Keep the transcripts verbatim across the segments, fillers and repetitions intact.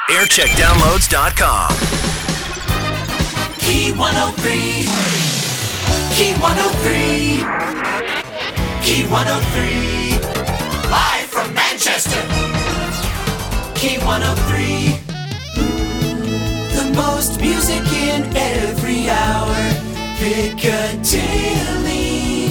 aircheck downloads dot com. Key one oh three. Key one oh three. Key one oh three. Live from Manchester. Key one oh three. The most music in every hour. Piccadilly.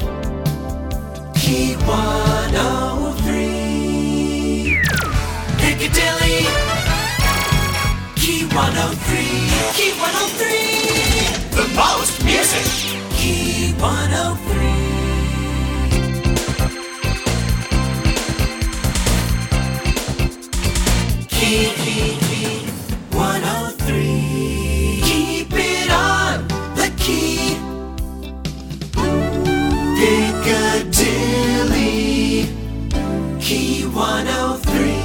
Key one oh three. Piccadilly. Key one oh three. Key one oh three. The most music. Key one oh three. Key, key, key. one oh three. Keep it on the key. Piccadilly. Key one oh three.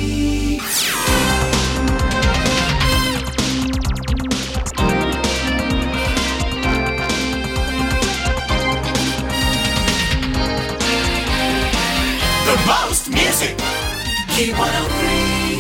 The most music. Key one oh three.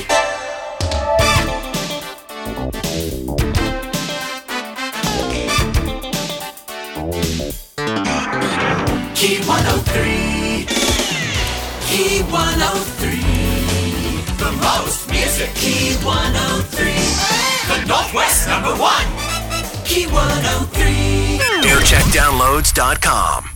Key one oh three. Key one oh three. The most music. Key one oh three. The Northwest number one. Key one oh three. aircheck downloads dot com.